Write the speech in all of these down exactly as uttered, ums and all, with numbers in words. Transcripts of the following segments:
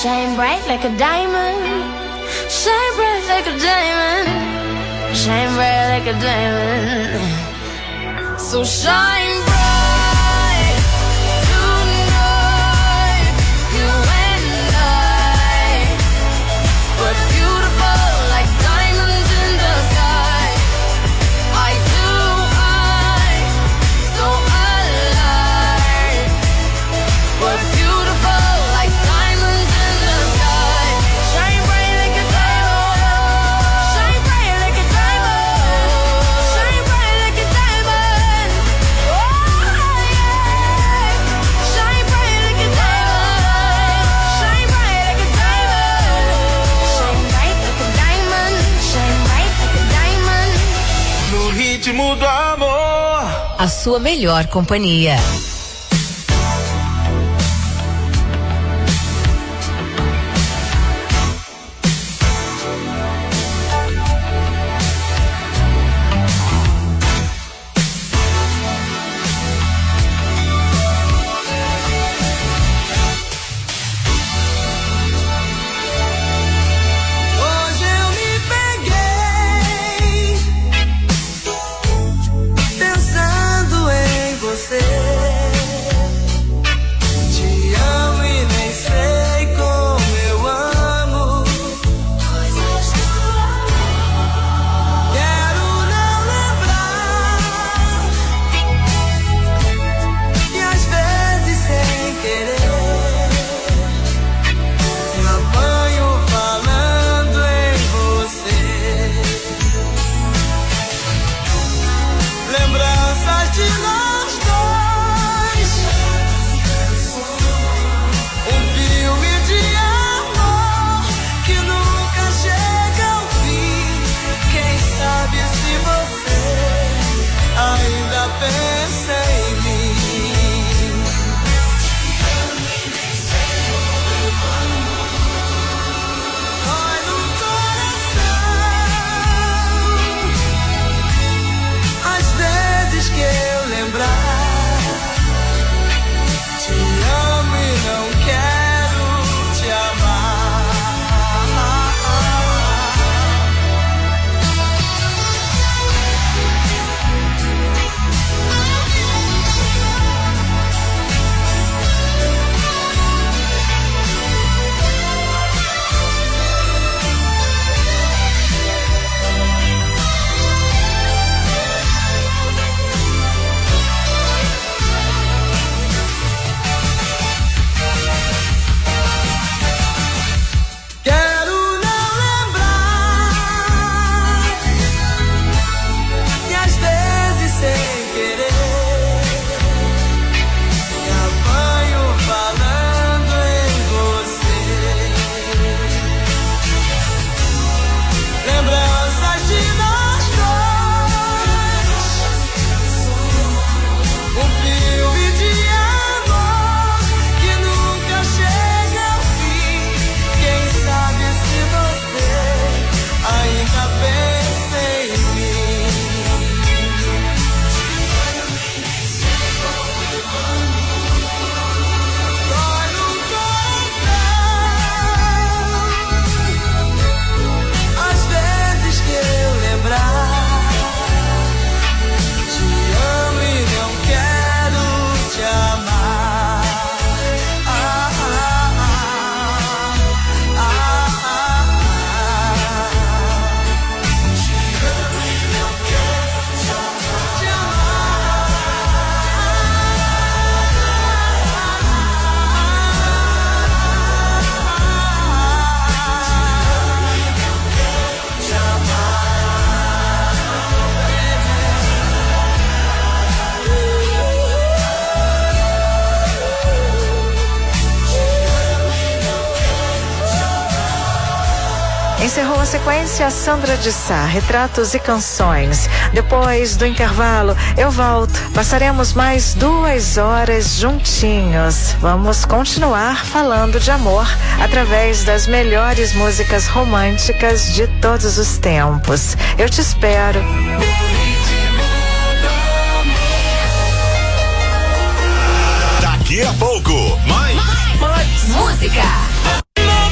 Shine bright like a diamond. Shine bright like a diamond. Shine bright like a diamond. So shine bright. Do amor, a sua melhor companhia. Encerrou a sequência Sandra de Sá, Retratos e Canções. Depois do intervalo, eu volto. Passaremos mais duas horas juntinhos. Vamos continuar falando de amor através das melhores músicas românticas de todos os tempos. Eu te espero. Daqui a pouco, mais, mais, mais música.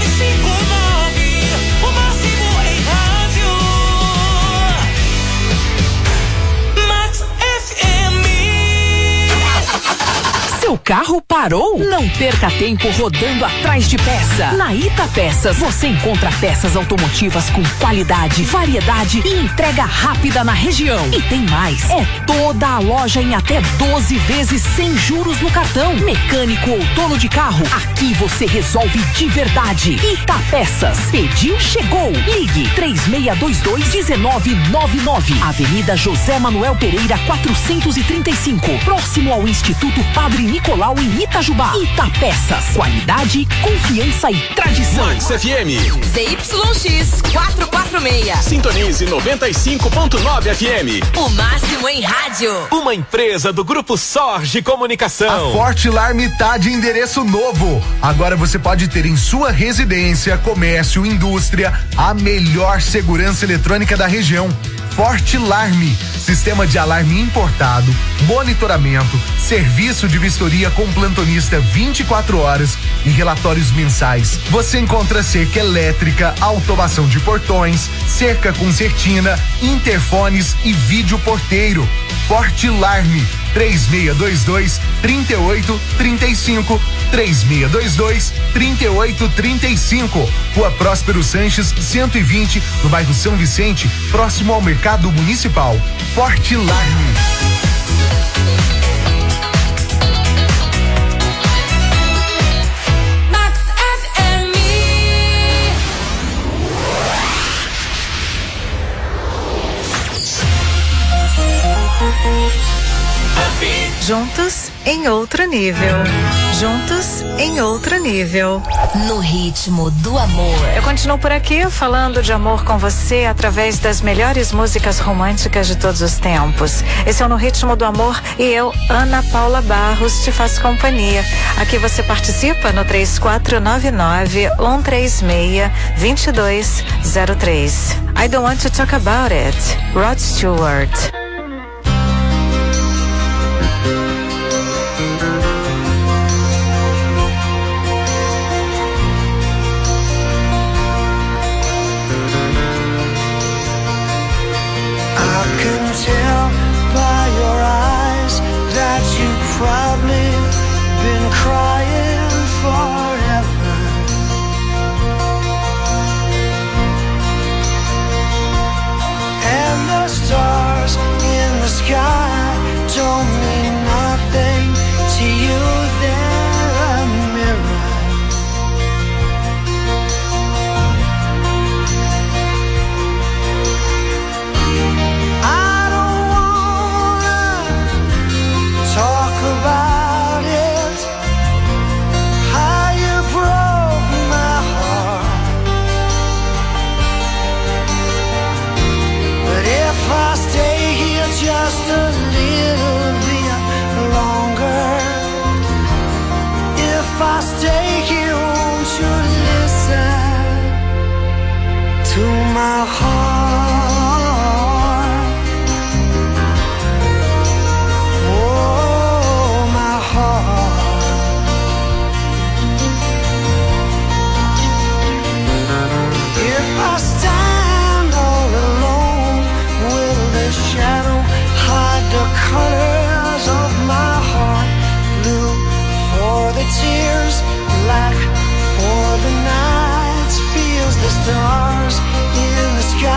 carro parou? Não perca tempo rodando atrás de peça. Na Ita Peças você encontra peças automotivas com qualidade, variedade e entrega rápida na região. E tem mais, é toda a loja em até doze vezes sem juros no cartão. Mecânico ou dono de carro, aqui você resolve de verdade. Ita Peças, pediu, chegou. Ligue três seis dois dois, um nove nove nove. Avenida José Manuel Pereira quatrocentos e trinta e cinco, próximo ao Instituto Padre Nicolau em Itajubá. Ita Peças, qualidade, confiança e tradição. Max F M Z Y X quatrocentos e quarenta e seis. Sintonize noventa e cinco ponto nove F M. O máximo em rádio. Uma empresa do Grupo Sorge Comunicação. A Fortilarm tá de endereço novo. Agora você pode ter em sua residência, comércio, indústria, a melhor segurança eletrônica da região. Fortilarm, sistema de alarme importado, monitoramento, serviço de vistoria com plantonista vinte e quatro horas e relatórios mensais. Você encontra cerca elétrica, automação de portões, cerca concertina, interfones e vídeo porteiro. Fortilarm, três seis dois dois, três oito três cinco, três seis dois dois, três oito três cinco. Rua Próspero Sanches, cento e vinte, no bairro São Vicente, próximo ao Mercado Municipal. Fortilarm. Juntos em outro nível. Juntos em outro nível. No ritmo do amor. Eu continuo por aqui falando de amor com você através das melhores músicas românticas de todos os tempos. Esse é o No Ritmo do Amor e eu, Ana Paula Barros, te faço companhia. Aqui você participa no três quatro nove nove, um três seis, dois dois zero três. I Don't Want to Talk About It, Rod Stewart. Tell by your eyes that you've probably been crying forever. And the stars in the sky don't mean nothing to you. They're a mirror. Talk about it, how you broke my heart. But if I stay here just a little bit longer, if I stay here, won't you listen to my heart? Colors of my heart, blue for the tears, black for the nights, feels the stars in the sky.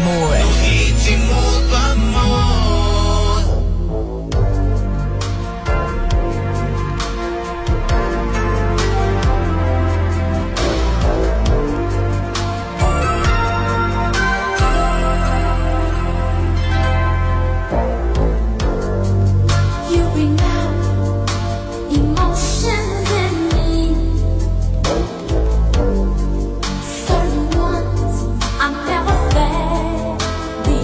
amor. No ritmo do amor. Certain ones I never felt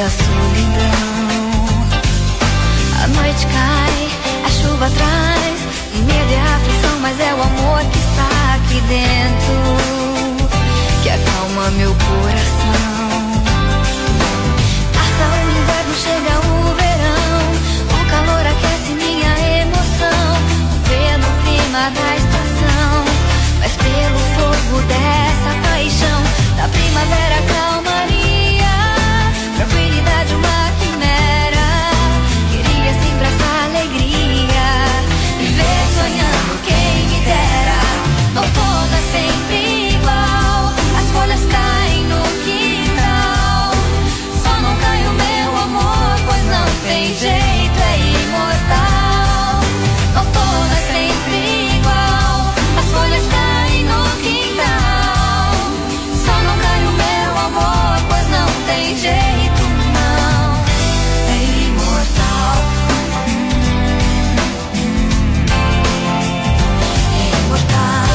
da solidão. A noite cai, a chuva traz medo e aflição, mas é o amor que está aqui dentro que acalma meu coração. Passa o inverno, chega o verão, o calor aquece minha emoção. Vê no clima da estação, mas pelo fogo dessa paixão. Da primavera calmaria, tranquilidade uma quimera. Queria sempre essa alegria, viver sonhando quem me dera. Outono é sempre igual, as folhas caem no quintal. Só não cai o meu amor, pois não tem jeito, é imortal. Outono é sempre igual, as folhas caem no quintal. Só não cai o meu amor, pois não tem jeito, não. É imortal. É imortal.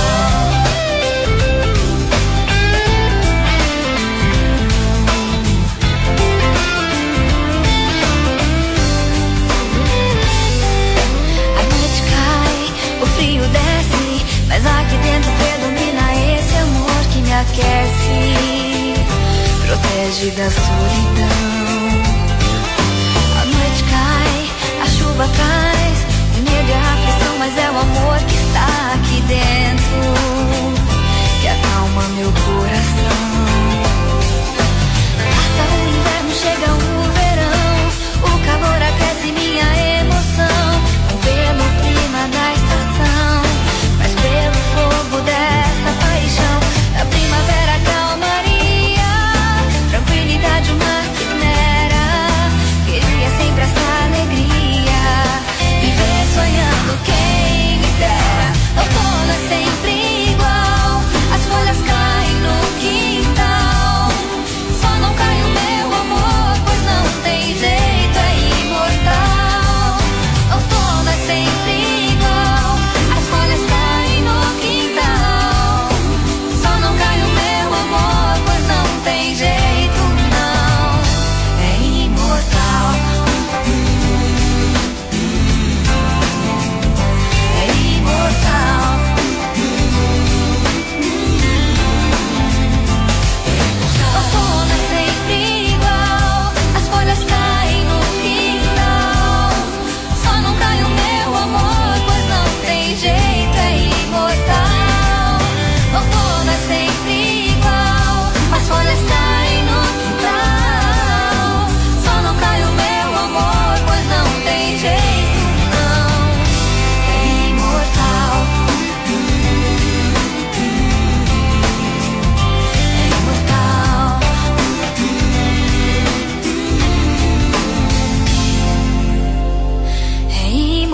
A noite cai, o frio desce, mas aqui dentro predomina esse amor que me aquece, protege da solidão. A noite cai, a chuva traz medo e aflição, mas é o amor que está aqui dentro que acalma meu coração. Passa o inverno, chega o verão, o calor aquece minha emoção. Não pelo clima da estação, mas pelo fogo dessa paixão. Da primavera calmaria, tranquilidade uma quimera. Queria sempre essa alegria, viver sonhando quem me dera. Outono é sempre igual, as folhas caem no quintal. Só não cai o meu amor, pois não tem jeito, é imortal. Outono é sempre igual, as folhas caem no quintal. Só não cai o meu amor, pois não tem jeito, não. É imortal. É imortal. Outono é sempre igual, as folhas caem no quintal. Só não cai o meu amor, pois não tem jeito, é imortal. Outono é sempre igual, as folhas caem no quintal. Só não cai o meu amor, pois não tem jeito, não. É imortal. É imortal. É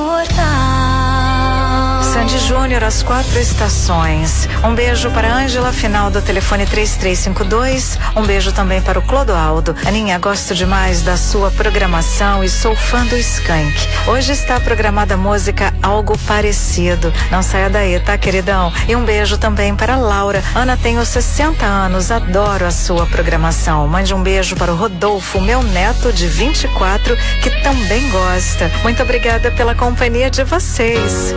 imortal. Sandy Júnior, as quatro estações. Um beijo para a Ângela, final do telefone três três cinco dois. Um beijo também para o Clodoaldo. Aninha, gosto demais da sua programação e sou fã do Skank. Hoje está programada a música Algo Parecido. Não saia daí, tá, queridão? E um beijo também para a Laura. Ana, tenho sessenta anos, adoro a sua programação. Mande um beijo para o Rodolfo, meu neto de vinte e quatro, que também gosta. Muito obrigada pela companhia de vocês.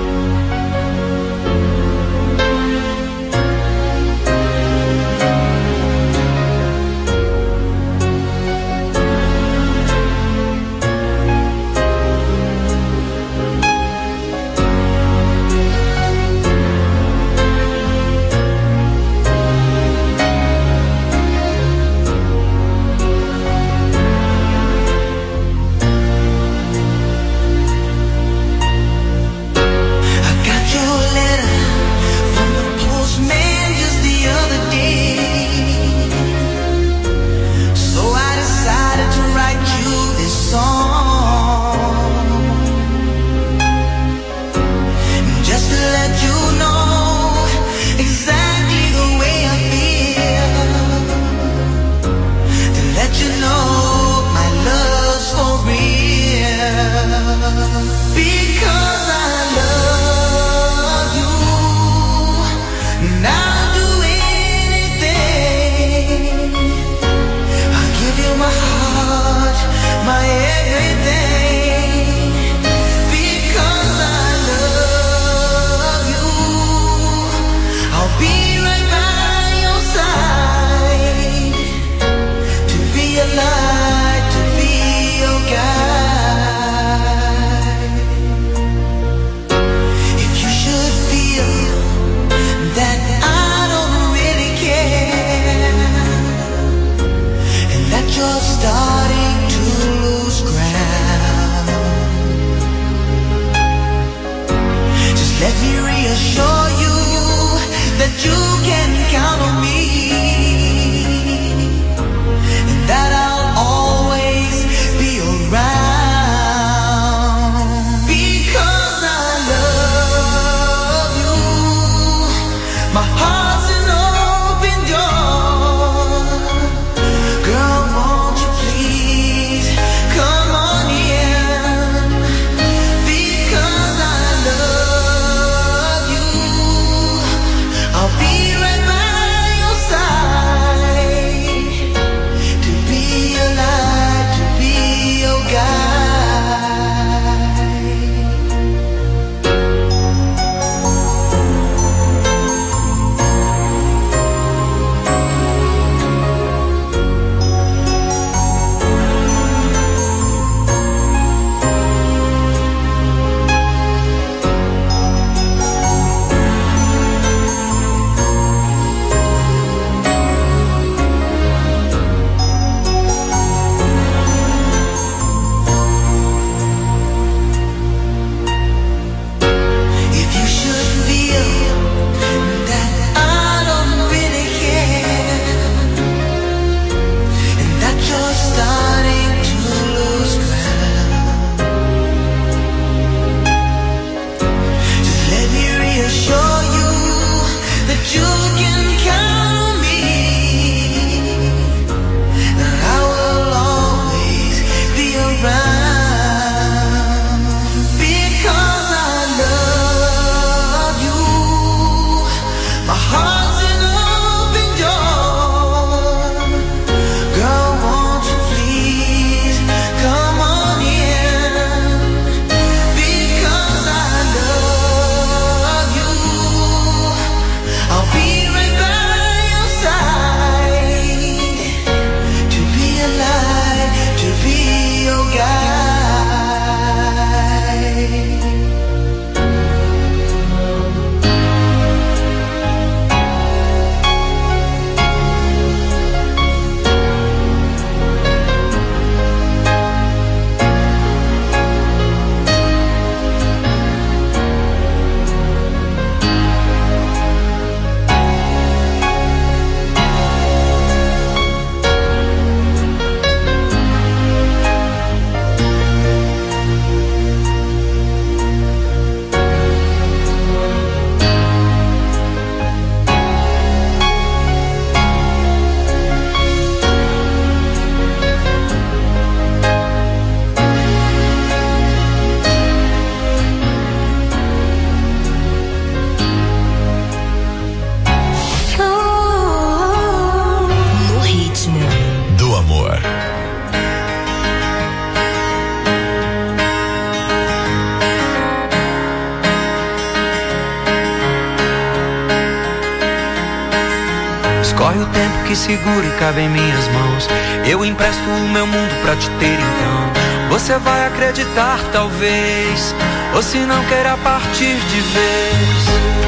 Corre o tempo que segura e cabe em minhas mãos. Eu empresto o meu mundo pra te ter então. Você vai acreditar talvez, ou se não queira partir de vez.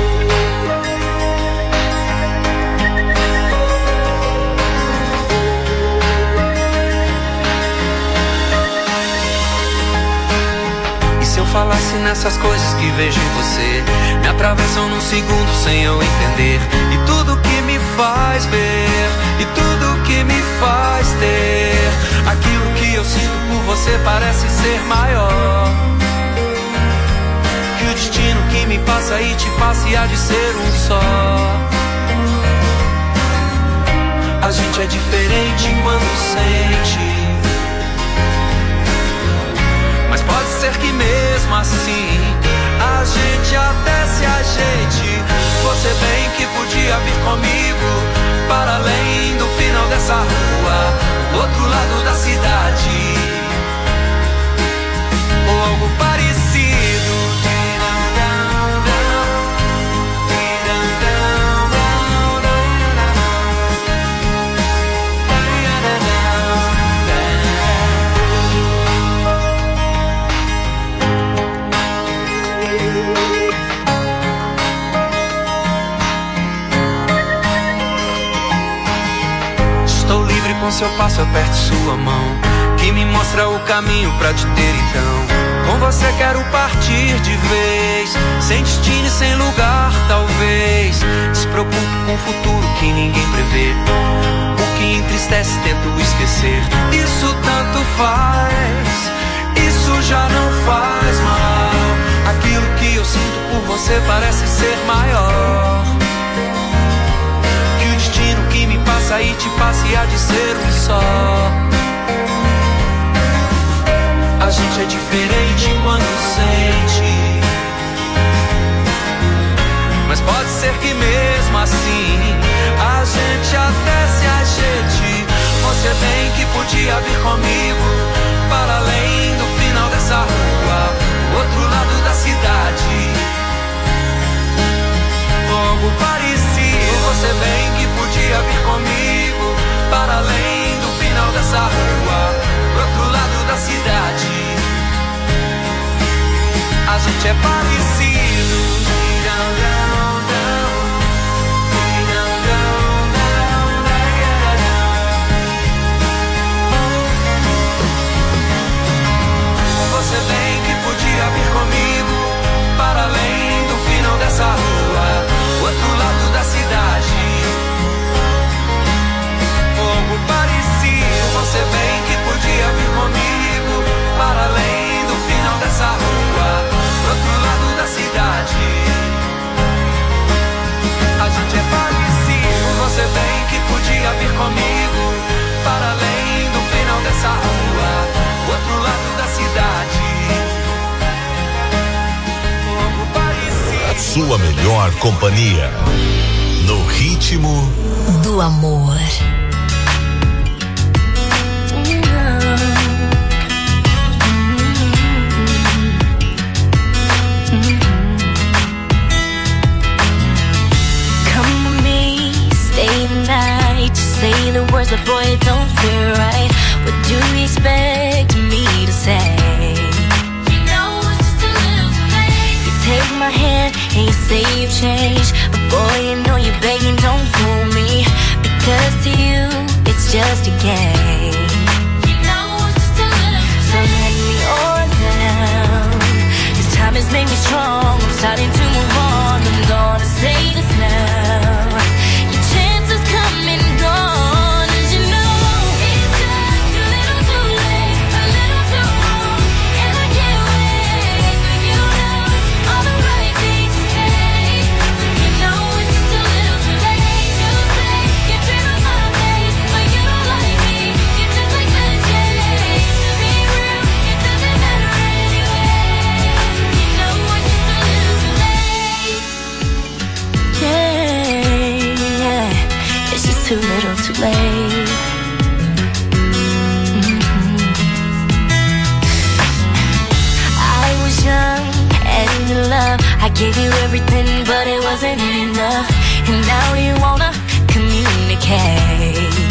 E se eu falasse nessas coisas que vejo em você, me atravessam num segundo sem eu entender. E tudo que me faz ver, e tudo que me faz ter aquilo que eu sinto por você parece ser maior que o destino que me passa e te passa e há de ser um só. A gente é diferente quando sente, mas pode ser que mesmo assim a gente até se ajeite. Você bem que podia vir comigo para além do final dessa rua, do outro lado da cidade, ou algo parecido. Com seu passo aperto sua mão, que me mostra o caminho pra te ter então. Com você quero partir de vez, sem destino e sem lugar talvez. Despreocupo com o futuro que ninguém prevê, o que entristece tento esquecer. Isso tanto faz, isso já não faz mal. Aquilo que eu sinto por você parece ser maior que o destino que me passa e te passa e há de ser um só. A gente é diferente quando sente, mas pode ser que mesmo assim a gente até se ajeite. Você bem que podia vir comigo para além do final dessa rua, do outro lado da cidade, algo parecido. Você bem que podia vir comigo para além do final dessa rua, pro outro lado da cidade. A gente é parecido. Você bem que podia vir comigo para além do final dessa rua, outro lado da cidade, algo parecido. Você bem que podia vir comigo para além do final dessa rua, outro lado da cidade. A gente é parecido. Você bem que podia vir comigo para além do final dessa rua, outro lado da cidade. A sua melhor companhia no ritmo do amor. Come with me, stay the night. Just say the words, but boy, it don't feel right. What do you expect me to say? Take my hand and you say you've changed, but boy, you know you're begging, don't fool me, because to you, it's just a game. You know it's just a little bit. So let me on down. This time has made me strong. I'm starting to move on. I'm gonna say this now. Your chance is coming and gone, as you know. It's just a little too late, a little too wrong, and I can't wait for you now. All the right things to say, you know it's just a little too late. You say you dream of my face, but you don't like me. You're just like the J. To be real, it doesn't matter anyway. You know it's just a little too late. Yeah, yeah, it's just too little too late. I was young and in love. I gave you everything, but it wasn't enough. And now you wanna communicate. communicate.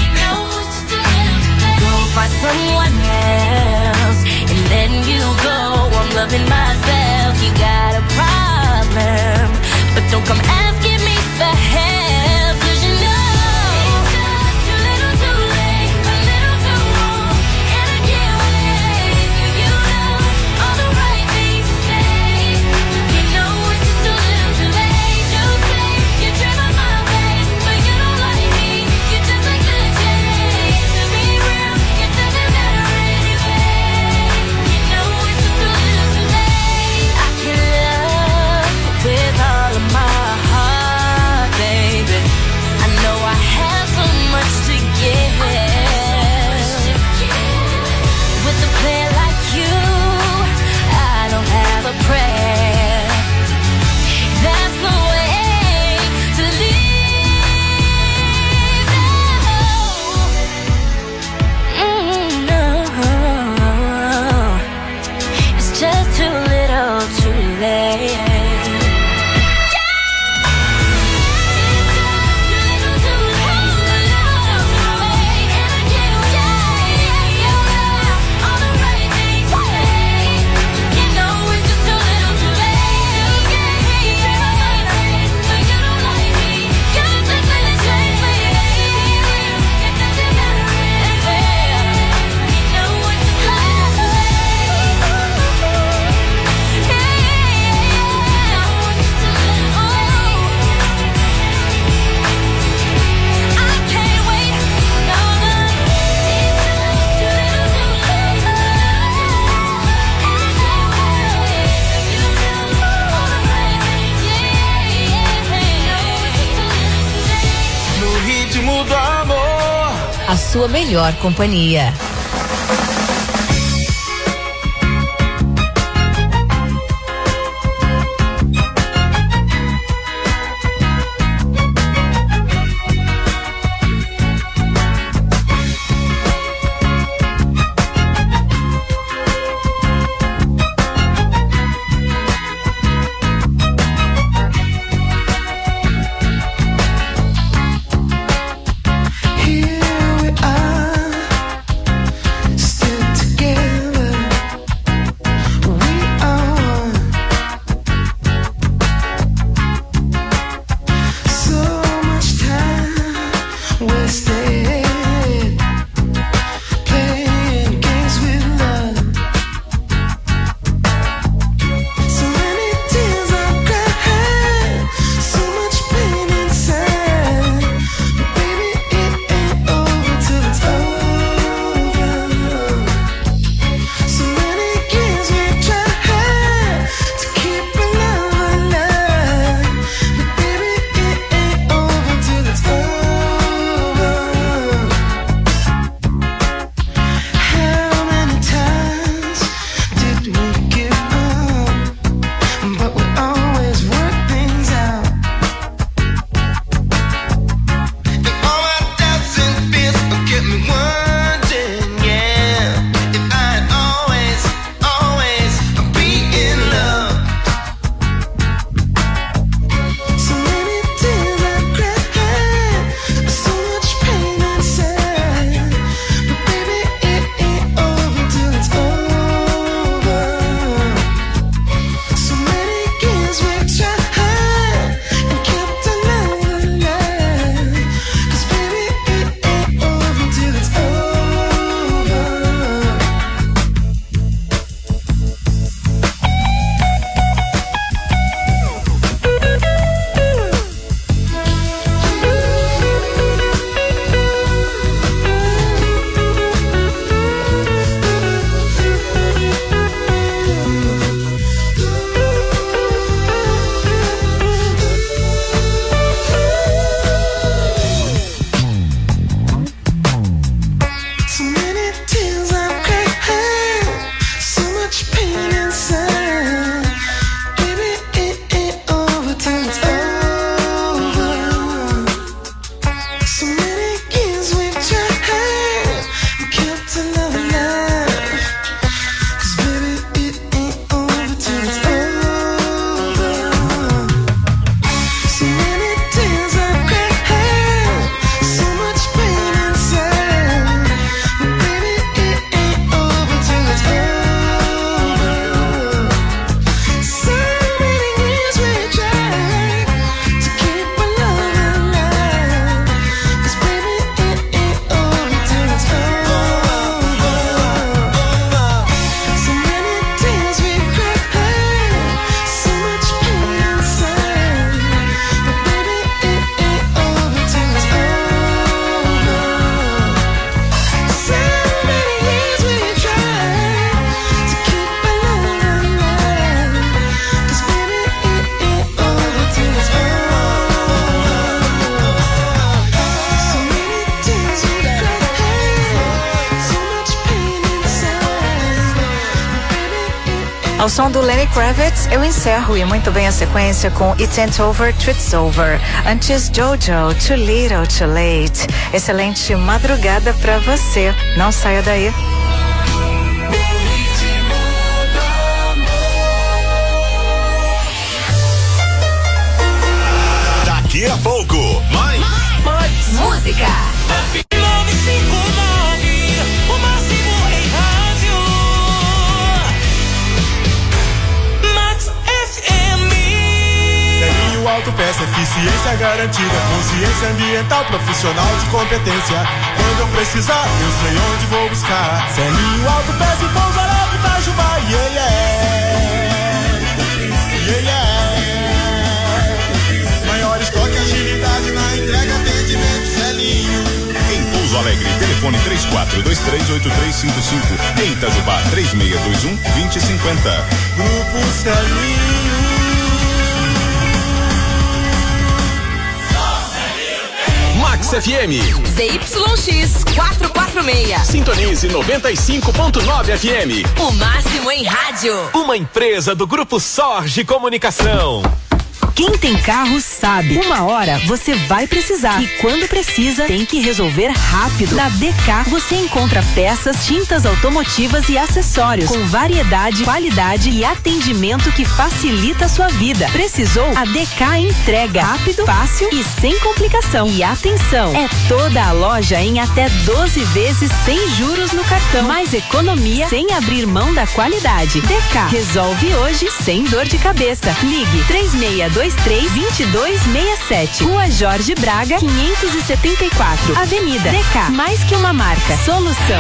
Go find someone else and then you go. I'm loving myself. You got a problem, but don't come asking me for help, 'cause you know it's just too little too late, a little too wrong, and I can't wait for you know all the right things to say. You know it's just too little too late. You say you dream of my face, but you don't like me. You just like the chase. To be real, it doesn't matter anyway. You know it's just too little too late. I can love with all of my heart, baby. I know I have so much to give. With a player like you, I don't have a prayer. That's the way to live. No, mm, no. It's just too little, too late. A sua melhor companhia. Here we are. Ao som do Lenny Kravitz, eu encerro e muito bem a sequência com It Ain't Over, It's Over. Antes, Jojo, Too Little, Too Late. Excelente madrugada pra você. Não saia daí. Daqui a pouco, mais, mais, mais. Música. nove cinco nove, o máximo em rádio. Max F M. Selinho Autopeça, eficiência garantida, consciência ambiental, profissional de competência. Quando eu precisar, eu sei onde vou buscar. Selinho Autopeça e Pouso Alegre, Itajubá, yeah, yeah. Yeah, yeah. Maior estoque, agilidade na entrega, atendimento, Selinho. Em Pouso Alegre, telefone três quatro dois três oito três cinco cinco. Em Itajubá, três seis dois um dois zero cinco zero. Grupo Selinho. Max F M. Z Y X quatrocentos e quarenta e seis. Sintonize noventa e cinco ponto nove F M. O máximo em rádio. Uma empresa do Grupo Sorge Comunicação. Quem tem carro sabe, uma hora você vai precisar e quando precisa tem que resolver rápido. Na D K você encontra peças, tintas automotivas e acessórios com variedade, qualidade e atendimento que facilita a sua vida. Precisou? A D K entrega rápido, fácil e sem complicação. E atenção, é toda a loja em até doze vezes sem juros no cartão. Mais economia sem abrir mão da qualidade. D K resolve hoje sem dor de cabeça. Ligue três seis dois três, dois dois seis sete. Rua Jorge Braga, quinhentos e setenta e quatro. Avenida D K. Mais que uma marca. Solução.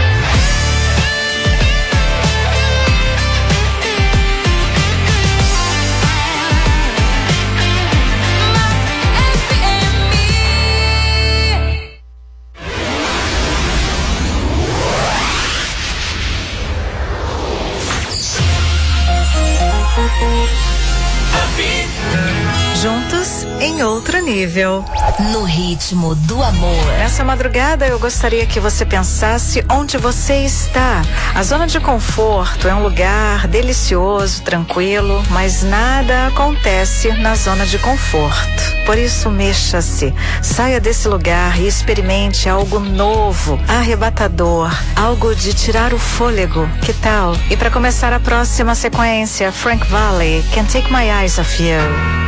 Juntos em outro nível. No ritmo do amor. Nessa madrugada eu gostaria que você pensasse onde você está. A zona de conforto é um lugar delicioso, tranquilo, mas nada acontece na zona de conforto. Por isso, mexa-se, saia desse lugar e experimente algo novo, arrebatador, algo de tirar o fôlego. Que tal? E para começar a próxima sequência, Frank Valli, Can't Take My Eyes Off You.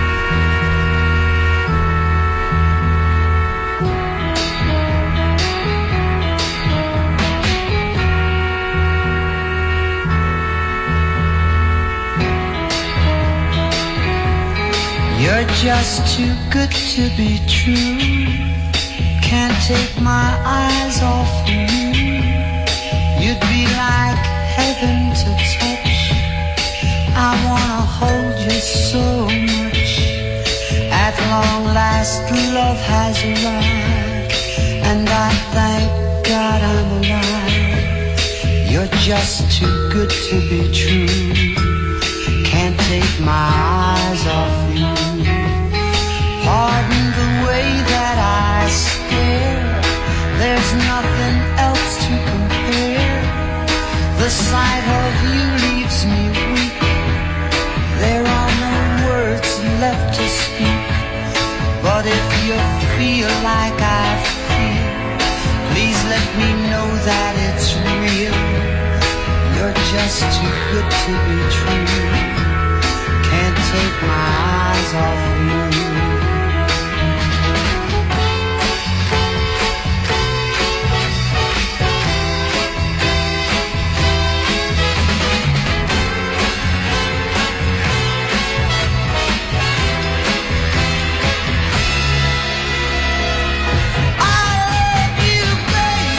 You're just too good to be true. Can't take my eyes off you. You'd be like heaven to touch. I wanna hold you so much. At long last love has arrived, and I thank God I'm alive. You're just too good to be true. Can't take my eyes off you. Pardon the way that I stare. There's nothing else to compare. The sight of you leaves me weak. There are no words left to speak. But if you feel like I feel, please let me know that it's real. You're just too good to be true. Can't take my eyes off you.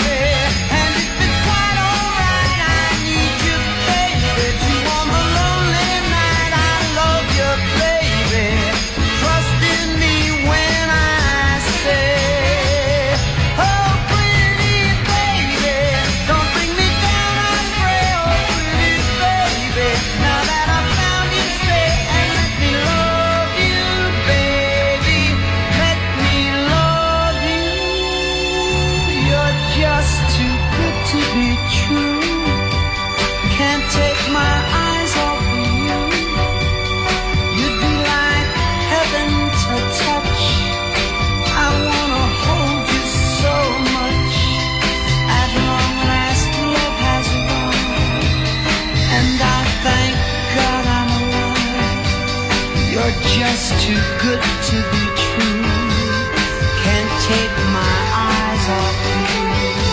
Lonely just too good to be true. Can't take my eyes off you.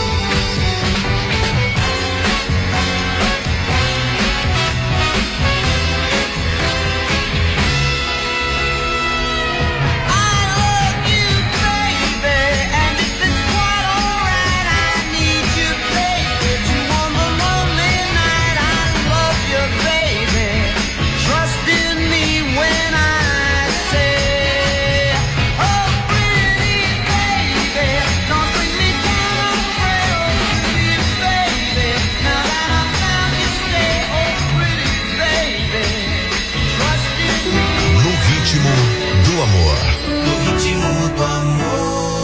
I love you, baby, and if it's quite alright, I need you, baby, to on the lonely night. I love you, baby. Trust in me when I say, oh, pretty baby, don't bring me down, I'm afraid, oh, pretty baby. Now that I found you, stay, oh, pretty baby. Trust in me. No ritmo do amor. No ritmo do amor.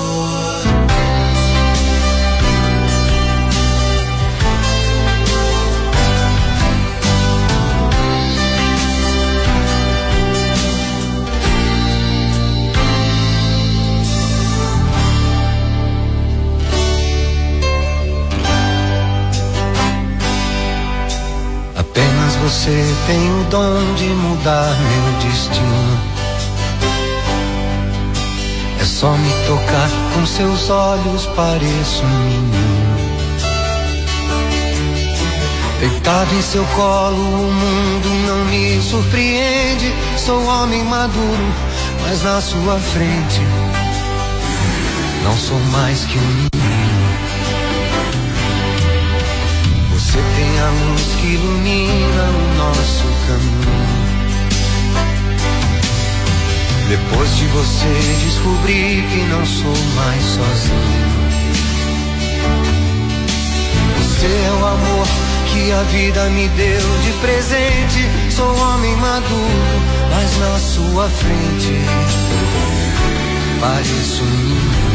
Apenas você tem o dom de mudar meu destino. É só me tocar com seus olhos, pareço um menino. Deitado em seu colo, o mundo não me surpreende. Sou homem maduro, mas na sua frente não sou mais que um menino. Você tem a luz que ilumina o nosso caminho. Depois de você descobri que não sou mais sozinho. Você é o amor que a vida me deu de presente. Sou homem maduro, mas na sua frente pareço um menino.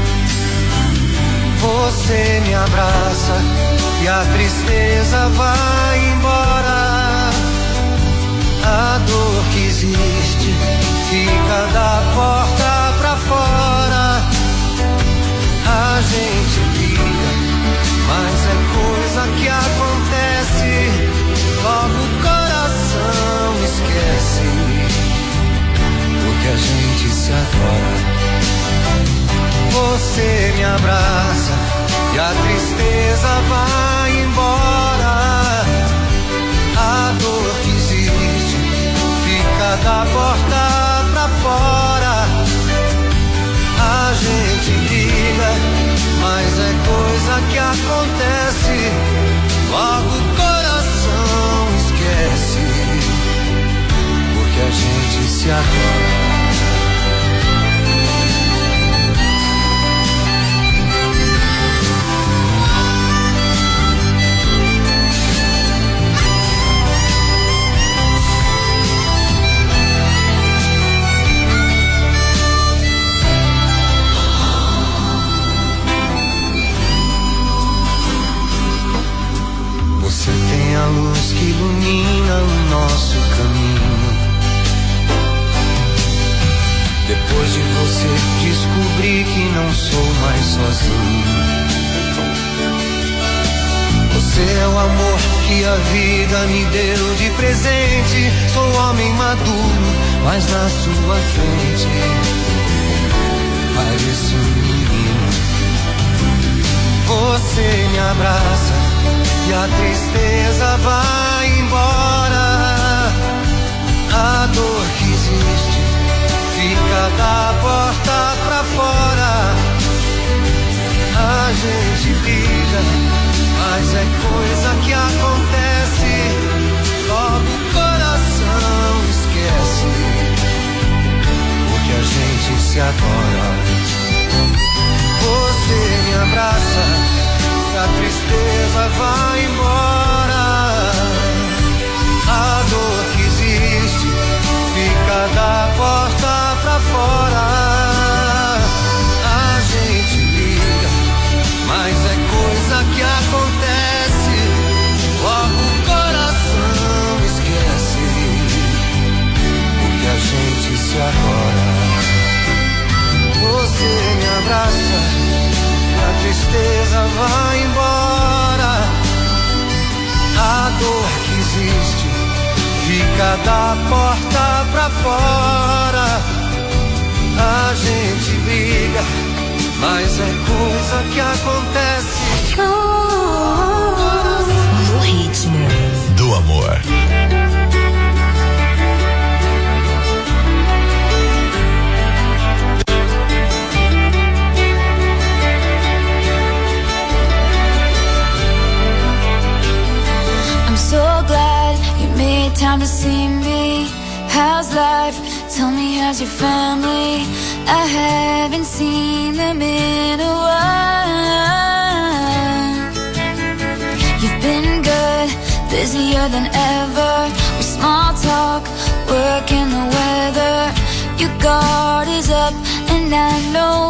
Você me abraça e a tristeza vai embora. A dor que existe fica da porta pra fora. A gente briga, mas é coisa que acontece. Logo o coração esquece, porque a gente se adora. Você me abraça e a tristeza vai embora. A dor que existe fica da porta pra fora. A gente briga, mas é coisa que acontece. Logo o coração esquece, porque a gente se adora. Você tem a luz que ilumina o nosso caminho. Depois de você descobri que não sou mais sozinho. Você é o amor que a vida me deu de presente. Sou homem maduro, mas na sua frente pareço um menino. Você me abraça e a tristeza vai embora. A dor que existe fica da porta pra fora. A gente briga, mas é coisa que acontece. Logo o coração esquece, porque a gente se adora. Você me abraça, a tristeza vai embora. A dor que existe fica da porta pra fora. A gente briga, mas é coisa que acontece. Logo o coração esquece, porque a gente se adora. joga da porta pra fora. A gente briga, mas é coisa que acontece. No ritmo do amor. I'm so glad you made time to see me. How's life? Tell me, how's your family? I haven't seen them in a while. You've been good, busier than ever. With small talk, work and the weather. Your guard is up and I know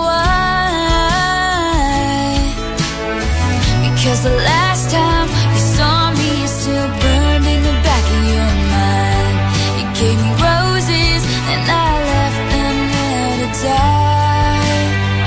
why. Because the last time you saw me, it still burned in the back of your mind. You gave me roses and I left them there to die.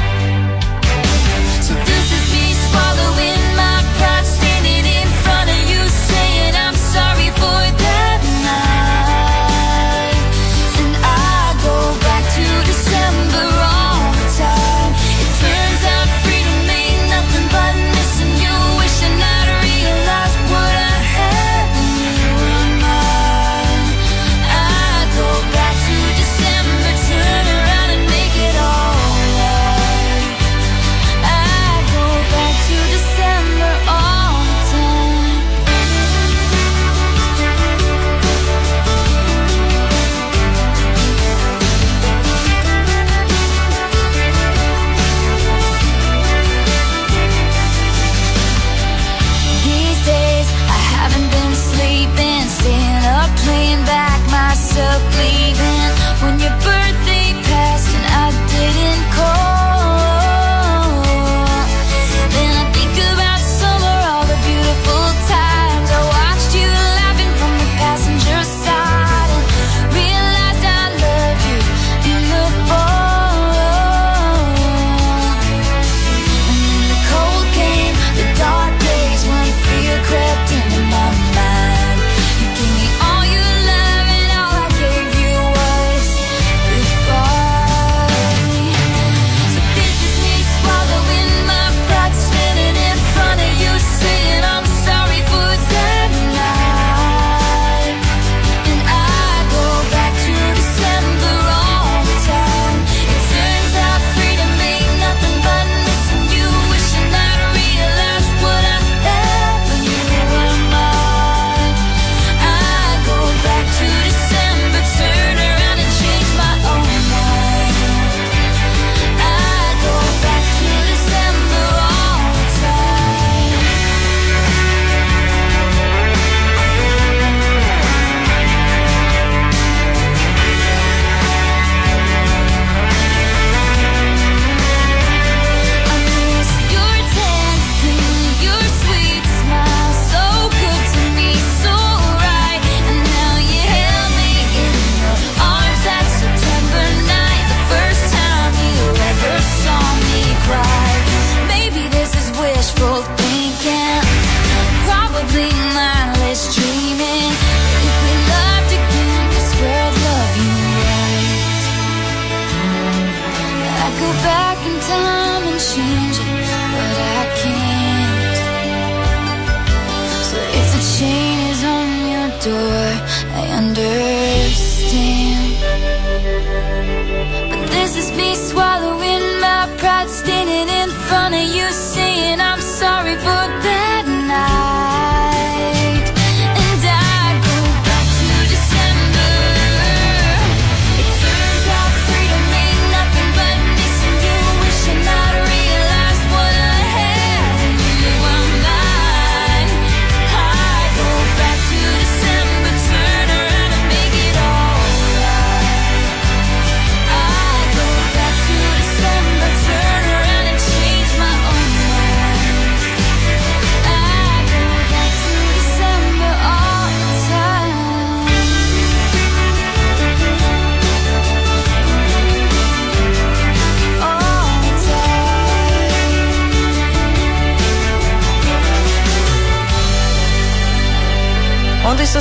So this is me swallowing my pride, standing in front of you saying I'm sorry for that night. And I go back to December all the time. It turns out freedom ain't nothing but missing you, wishing I'd realized what I had when you were mine. I go back to December, turn around and make it all right. I go back to December all the time. These days I haven't been sleeping, staying up, playing back myself, leaving when your birthday passed and I didn't call. Then I think about summer, all the beautiful times I watched you laughing from the passenger side, and realized I loved you in the fall. And then the cold came, the dark days when fear crept into my mind. You gave me all your love and all I gave you was goodbye.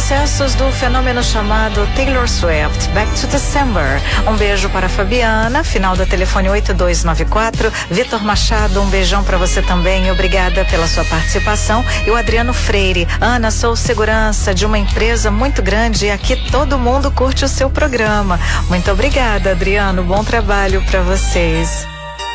sucessos do fenômeno chamado Taylor Swift, Back to December. Um beijo para a Fabiana, final da telefone oito dois nove quatro. Vitor Machado, um beijão para você também. Obrigada pela sua participação. E o Adriano Freire. Ana, sou segurança de uma empresa muito grande e aqui todo mundo curte o seu programa. Muito obrigada, Adriano. Bom trabalho para vocês.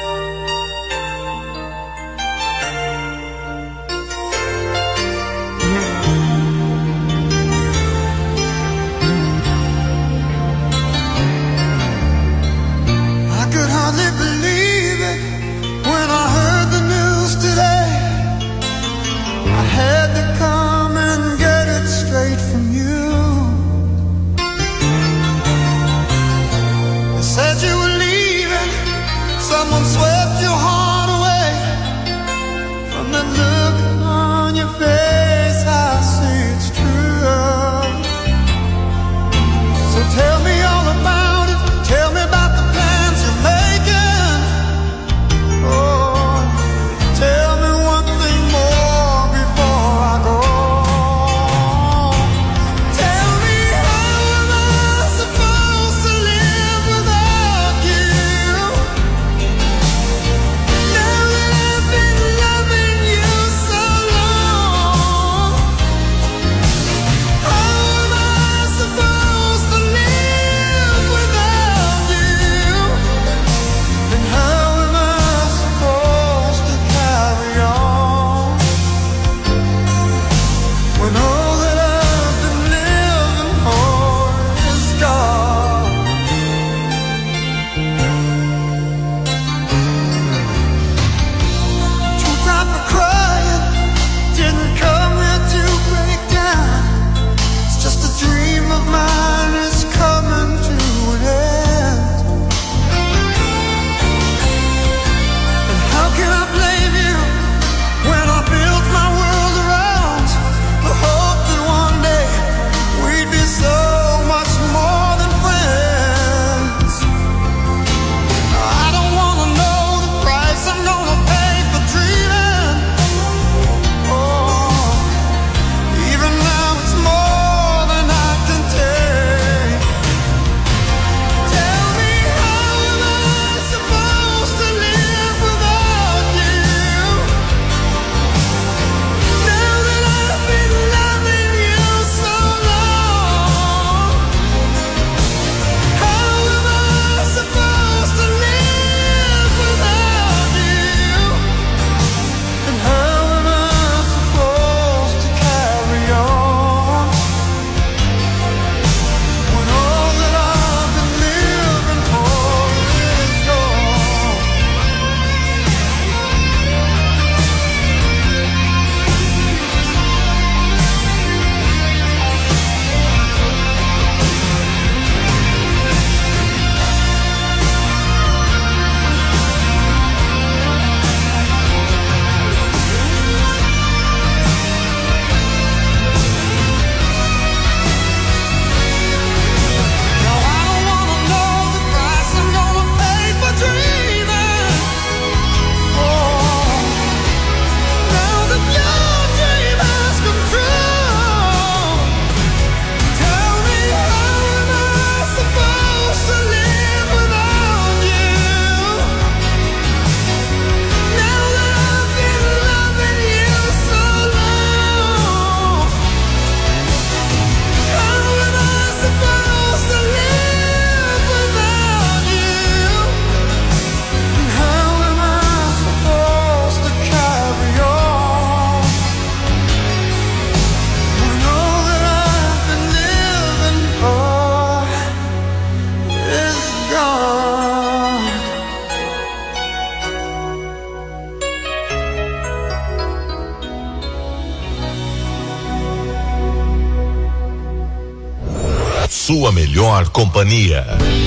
Sua melhor companhia.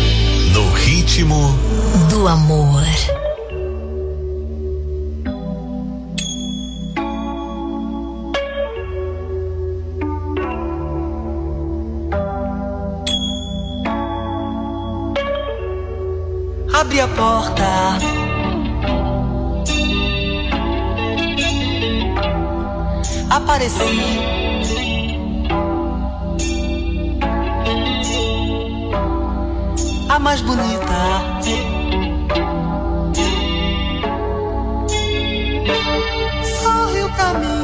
No ritmo do amor. Abre a porta. Apareci. a mais bonita. Sorre o caminho